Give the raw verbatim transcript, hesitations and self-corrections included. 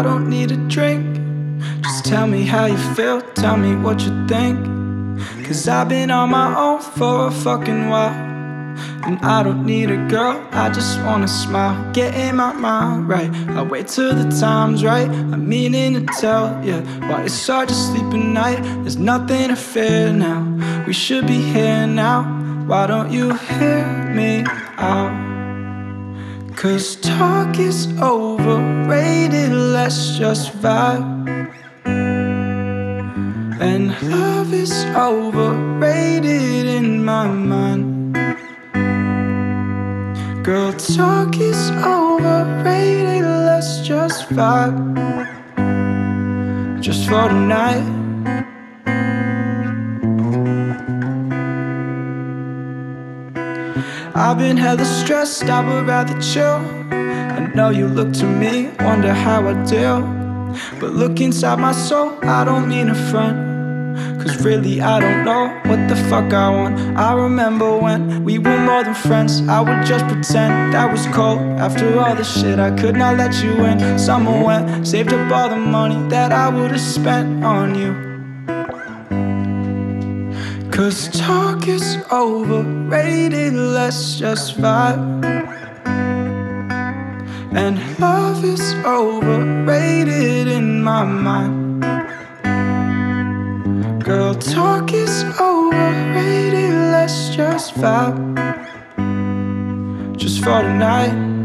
don't need a drink. Just tell me how you feel, tell me what you think. Cause I've been on my own for a fucking while, and I don't need a girl, I just wanna smile. Getting my mind right, I wait till the time's right. I'm meaning to tell ya why it's hard to sleep at night. There's nothing to fear now, we should be here now. Why don't you hear me out? Cause talk is overrated, let's just vibe. And love is overrated in my mind. Girl, talk is overrated, let's just vibe. Just for tonight. I've been hella stressed, I would rather chill. I know you look to me, wonder how I deal. But look inside my soul, I don't mean a front. Cause really I don't know what the fuck I want. I remember when we were more than friends, I would just pretend that was cold. After all the shit I could not let you in. Summer went, saved up all the money that I would've spent on you. Cause talk is overrated, let's just vibe. And love is overrated in my mind. Girl, talk is overrated, let's just vibe. Just for tonight.